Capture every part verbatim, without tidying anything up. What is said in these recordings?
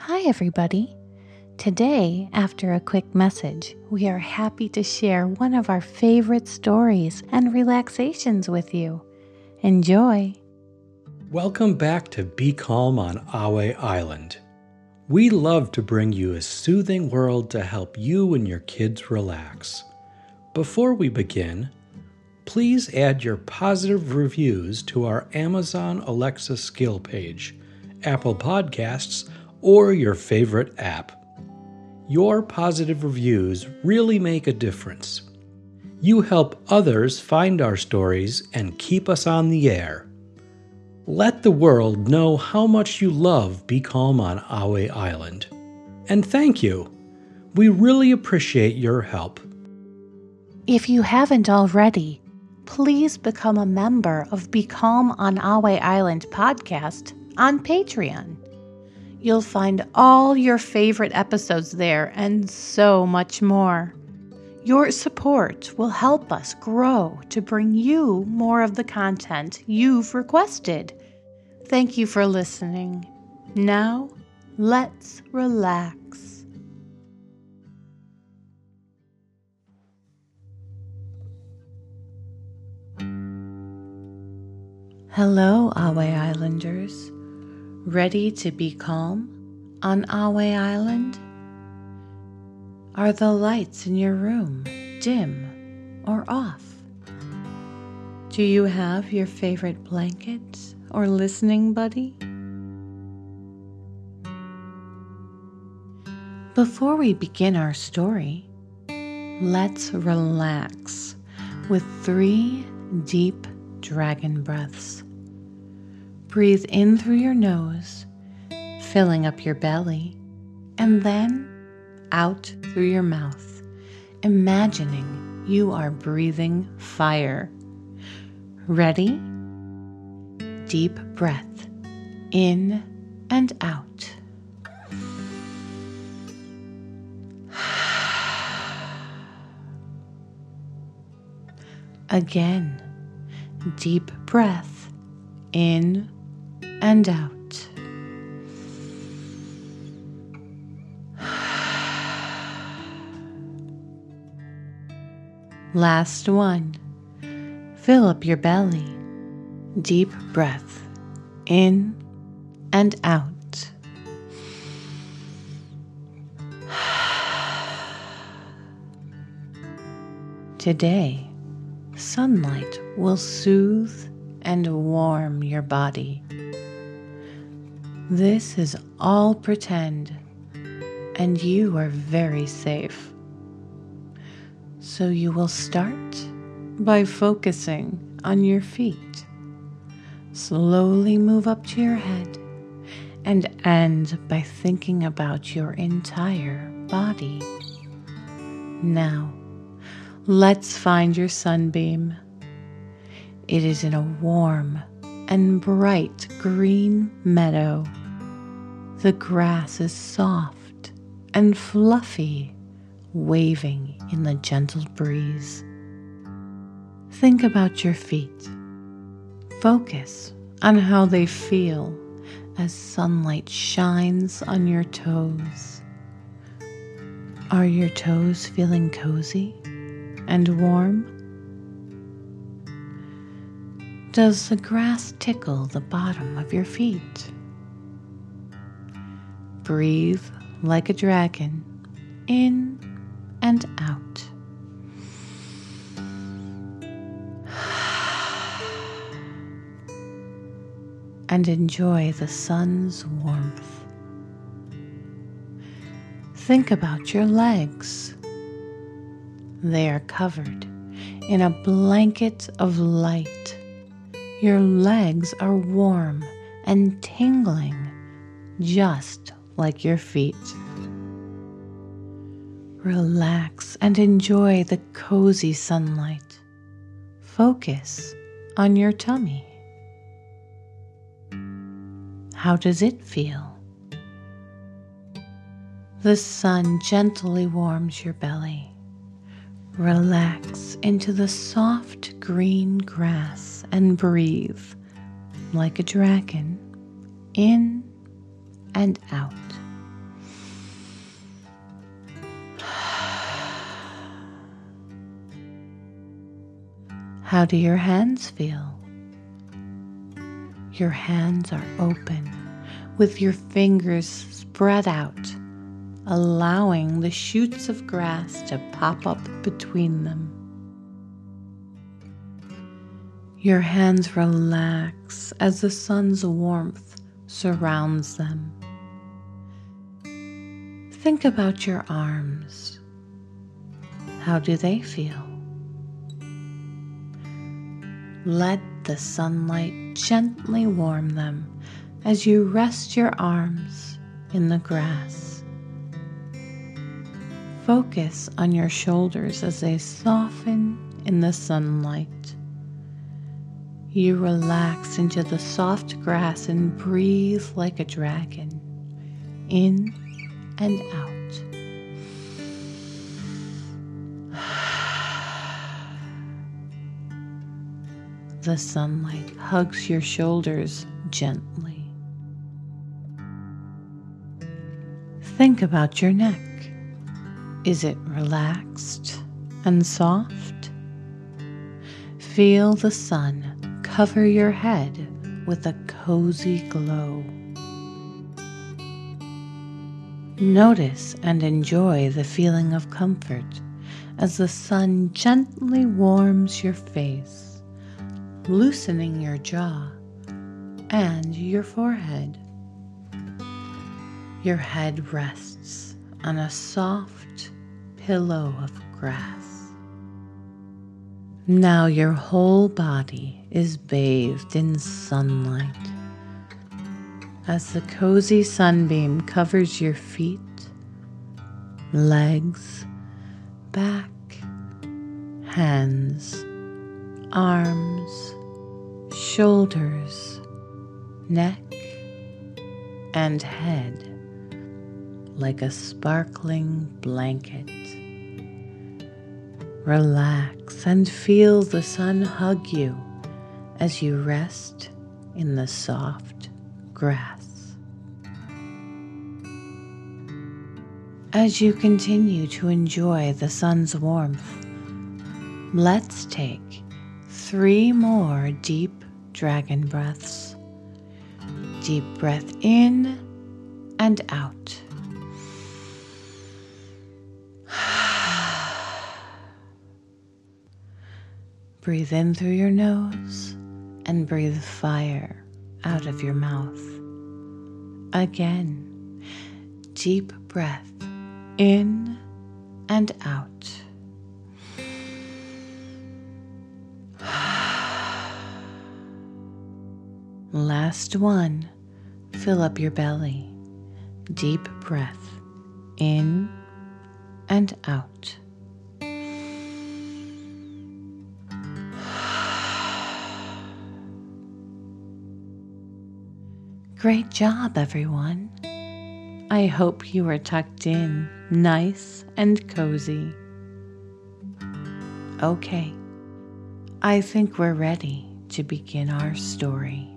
Hi, everybody. Today, after a quick message, we are happy to share one of our favorite stories and relaxations with you. Enjoy. Welcome back to Be Calm on Ahway Island. We love to bring you a soothing world to help you and your kids relax. Before we begin, please add your positive reviews to our Amazon Alexa skill page, Apple Podcasts, or your favorite app. Your positive reviews really make a difference. You help others find our stories and keep us on the air. Let the world know how much you love Be Calm on Ahway Island. And thank you. We really appreciate your help. If you haven't already, please become a member of Be Calm on Ahway Island podcast on Patreon. You'll find all your favorite episodes there and so much more. Your support will help us grow to bring you more of the content you've requested. Thank you for listening. Now, let's relax. Hello, Ahway Islanders. Ready to be calm on Ahway Island? Are the lights in your room dim or off? Do you have your favorite blanket or listening buddy? Before we begin our story, let's relax with three deep dragon breaths. Breathe in through your nose, filling up your belly, and then out through your mouth, imagining you are breathing fire. Ready? Deep breath in and out. Again, deep breath in and out. Last one. Fill up your belly. Deep breath in and out. Today, sunlight will soothe and warm your body. This is all pretend, and you are very safe. So you will start by focusing on your feet. Slowly move up to your head and end by thinking about your entire body. Now, let's find your sunbeam. It is in a warm and bright green meadow. The grass is soft and fluffy, waving in the gentle breeze. Think about your feet. Focus on how they feel as sunlight shines on your toes. Are your toes feeling cozy and warm? Does the grass tickle the bottom of your feet? Breathe like a dragon, in and out. And enjoy the sun's warmth. Think about your legs. They are covered in a blanket of light. Your legs are warm and tingling, just like your feet. Relax and enjoy the cozy sunlight. Focus on your tummy. How does it feel? The sun gently warms your belly. Relax into the soft green grass and breathe like a dragon, in and out. How do your hands feel? Your hands are open, with your fingers spread out, allowing the shoots of grass to pop up between them. Your hands relax as the sun's warmth surrounds them. Think about your arms. How do they feel? Let the sunlight gently warm them as you rest your arms in the grass. Focus on your shoulders as they soften in the sunlight. You relax into the soft grass and breathe like a dragon, in and out. The sunlight hugs your shoulders gently. Think about your neck. Is it relaxed and soft? Feel the sun cover your head with a cozy glow. Notice and enjoy the feeling of comfort as the sun gently warms your face, loosening your jaw and your forehead. Your head rests on a soft pillow of grass. Now your whole body is bathed in sunlight as the cozy sunbeam covers your feet, legs, back, hands, arms, shoulders, neck, and head like a sparkling blanket. Relax and feel the sun hug you as you rest in the soft grass. As you continue to enjoy the sun's warmth, let's take three more deep dragon breaths. Deep breath in and out. Breathe in through your nose and breathe fire out of your mouth. Again, deep breath in and out. Last one, fill up your belly. Deep breath in and out. Great job, everyone. I hope you are tucked in, nice and cozy. Okay, I think we're ready to begin our story.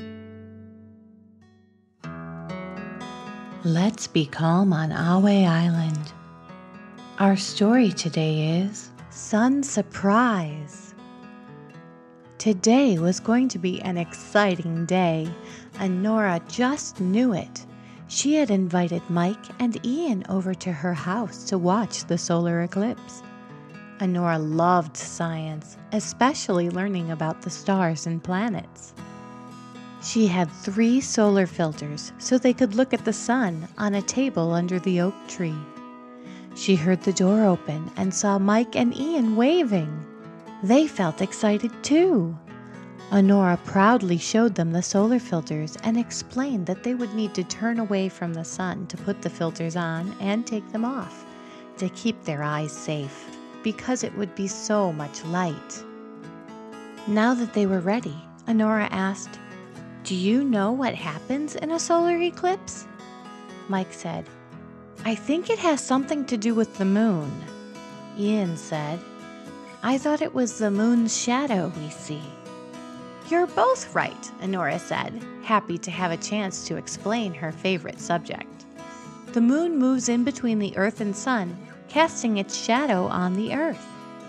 Let's be calm on Ahway Island. Our story today is Sun Surprise. Today was going to be an exciting day, and Nora just knew it. She had invited Mike and Ian over to her house to watch the solar eclipse. Nora loved science, especially learning about the stars and planets. She had three solar filters so they could look at the sun on a table under the oak tree. She heard the door open and saw Mike and Ian waving. They felt excited too. Nora proudly showed them the solar filters and explained that they would need to turn away from the sun to put the filters on and take them off to keep their eyes safe, because it would be so much light. Now that they were ready, Nora asked, "Do you know what happens in a solar eclipse?" Mike said, "I think it has something to do with the moon." Ian said, "I thought it was the moon's shadow we see." "You're both right," Nora said, happy to have a chance to explain her favorite subject. "The moon moves in between the earth and sun, casting its shadow on the earth."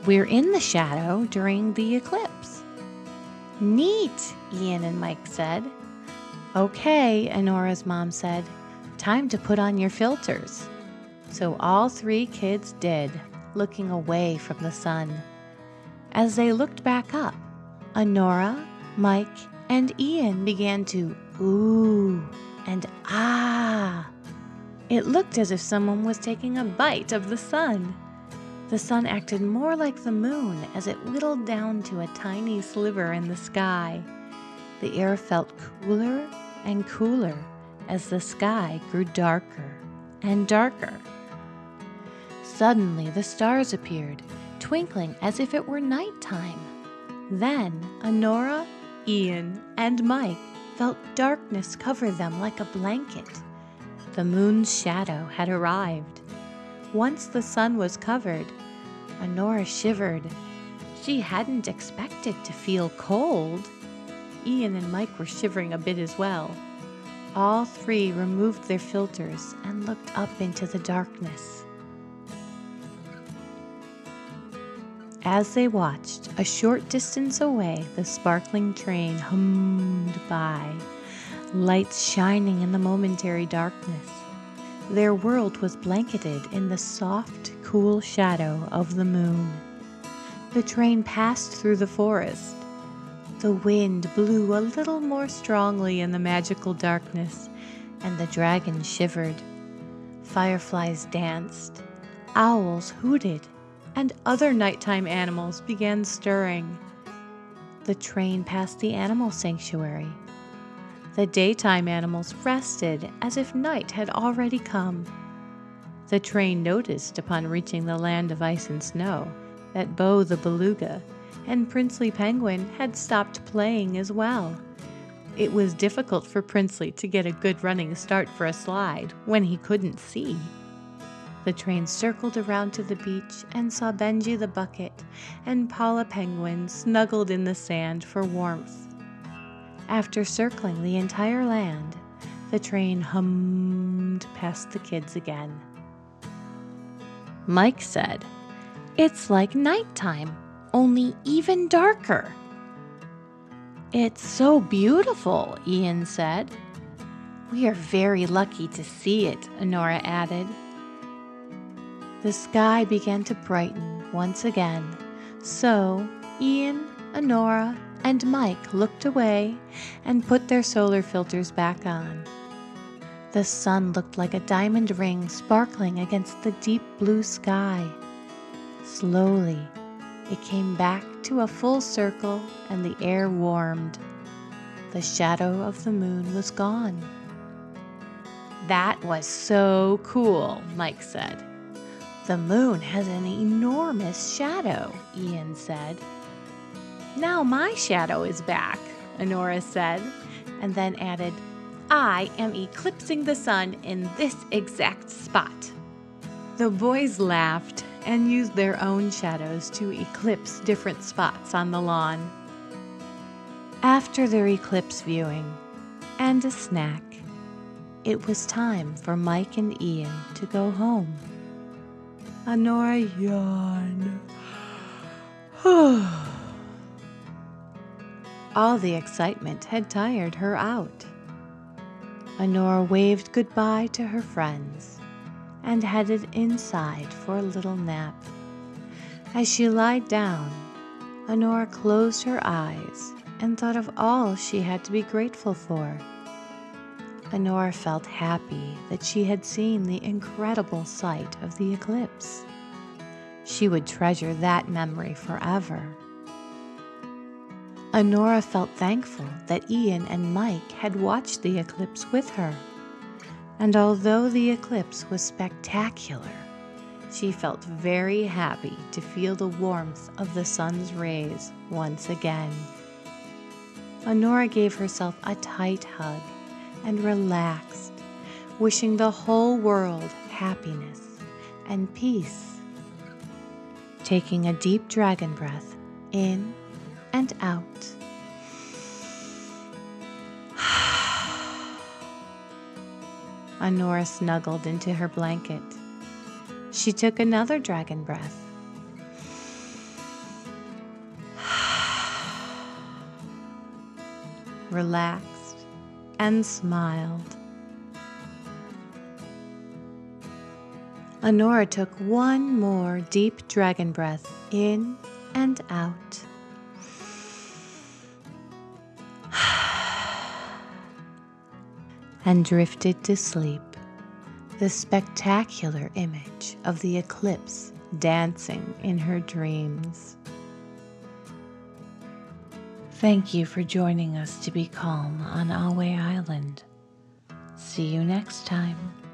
We're in the shadow during the eclipse." "Neat," Ian and Mike said. "Okay," Anora's mom said. "Time to put on your filters." So all three kids did, looking away from the sun. As they looked back up, Anora, Mike, and Ian began to ooh and ah. It looked as if someone was taking a bite of the sun. The sun acted more like the moon as it whittled down to a tiny sliver in the sky. The air felt cooler and cooler as the sky grew darker and darker. Suddenly the stars appeared, twinkling as if it were nighttime. Then Anora, Ian, and Mike felt darkness cover them like a blanket. The moon's shadow had arrived. Once the sun was covered, Anora shivered. She hadn't expected to feel cold. Ian and Mike were shivering a bit as well. All three removed their filters and looked up into the darkness. As they watched, a short distance away, the sparkling train hummed by, lights shining in the momentary darkness. Their world was blanketed in the soft, cool shadow of the moon. The train passed through the forest. The wind blew a little more strongly in the magical darkness, and the dragon shivered. Fireflies danced, owls hooted, and other nighttime animals began stirring. The train passed the animal sanctuary. The daytime animals rested as if night had already come. The train noticed upon reaching the land of ice and snow that Bo the beluga and Princely Penguin had stopped playing as well. It was difficult for Princely to get a good running start for a slide when he couldn't see. The train circled around to the beach and saw Benji the bucket and Paula Penguin snuggled in the sand for warmth. After circling the entire land, the train hummed past the kids again. Mike said, "It's like nighttime, only even darker." "It's so beautiful," Ian said. "We are very lucky to see it," Anora added. The sky began to brighten once again, so Ian, Anora, and Mike looked away and put their solar filters back on. The sun looked like a diamond ring sparkling against the deep blue sky. Slowly, it came back to a full circle and the air warmed. The shadow of the moon was gone. "That was so cool," Mike said. "The moon has an enormous shadow," Ian said. "Now my shadow is back," Anora said, and then added, "I am eclipsing the sun in this exact spot." The boys laughed and used their own shadows to eclipse different spots on the lawn. After their eclipse viewing and a snack, it was time for Mike and Ian to go home. Anora yawned. All the excitement had tired her out. Anora waved goodbye to her friends and headed inside for a little nap. As she lied down, Anora closed her eyes and thought of all she had to be grateful for. Anora felt happy that she had seen the incredible sight of the eclipse. She would treasure that memory forever. Anora felt thankful that Ian and Mike had watched the eclipse with her. And although the eclipse was spectacular, she felt very happy to feel the warmth of the sun's rays once again. Anora gave herself a tight hug and relaxed, wishing the whole world happiness and peace. Taking a deep dragon breath in and out. Anora snuggled into her blanket. She took another dragon breath relaxed, and smiled. Anora took one more deep dragon breath in and out. And drifted to sleep, the spectacular image of the eclipse dancing in her dreams. Thank you for joining us to be calm on Ahway Island. See you next time.